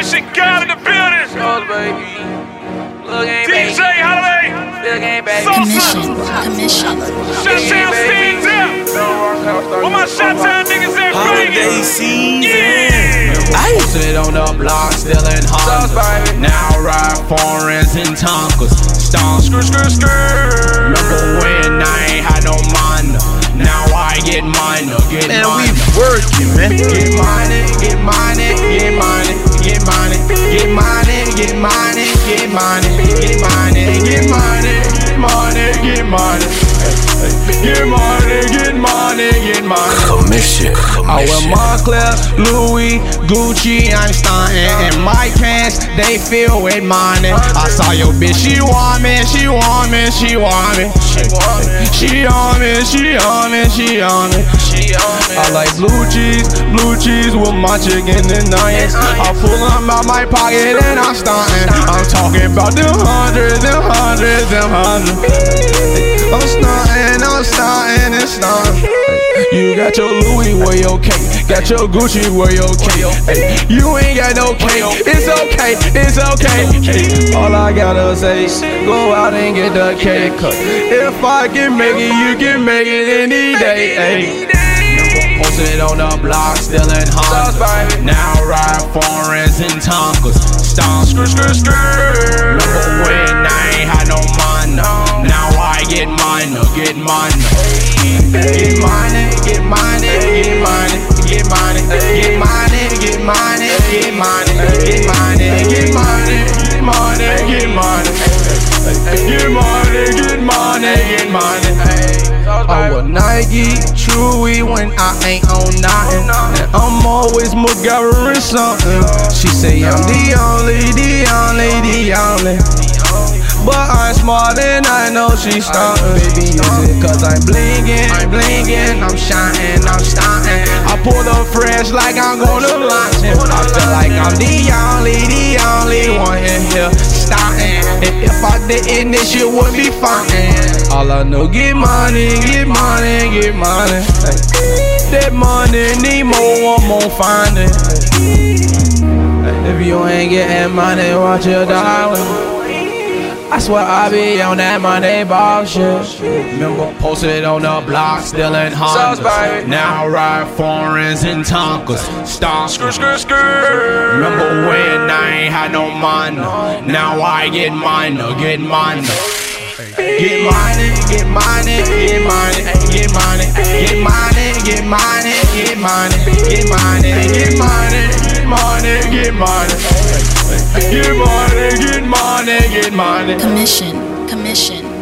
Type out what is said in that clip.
Commission God in the building. DJ Holiday. Commission. Shot-town Steve's out. Where my shot-town niggas at, Holiday season. Yeah. I sit on the block, still in Honda. Now ride foreigns and Tonkas. Stomp, remember when I ain't had no minor? Now I get minor, get Man, minor. we working, man. Get money, get money, get money, get money, get money, get money, get money, get money, get money, get money, get money, get money, get money, get money. Commission. I wear Moncler, Louis, Gucci, I'm stunting, and my pants they fill with money. I saw your bitch, she want me, she want me, she want me, she on me, she on me, she on me. I like blue cheese with my chicken and nuggets. I pull them out my pocket and I'm stunting. I'm talking about them hundreds, them hundreds, them hundreds. I'm stunting and stunting. You got your Louis, wear your cake. Got your Gucci, wear your cake. Ay, you ain't got no cake. It's okay, it's okay. Ay, all I gotta say is go out and get the cake. If I can make it, you can make it any day. Ay. Posted on the block, still in Honda. Now ride foreigns and Tonkas. Stomp, remember when I ain't had no minor? Now I get minor, get minor. Get money, get money, get money, get money, get money, get money, get money, get money, get money, get money, get money, get money, get money, get money. I wear Nike, Chewy when I ain't on nothing, and I'm always McGarrett something. She say I'm the only. But I'm smart and I know she's stuntin'. Baby, is it cause I'm blingin', I'm shining, I'm stuntin'. I pull up fresh like I'm gonna launch it. I feel like I'm the only one in here stuntin'. And if I didn't, this shit would be funkin'. All I know, get money, get money, get money. That money, need more, one more find it. If you ain't getting money, watch your dollar. I swear I be on that Monday ball shit. Remember posted on the block, still in Honda. Now ride foreigns and Tonkas. Stomp, remember when I ain't had no minor? Now I get minor, get minor. Get money, get money, get money, get money, get money, get money, get money, get money, get money, get money, get money, get money, get money, get money. Commission.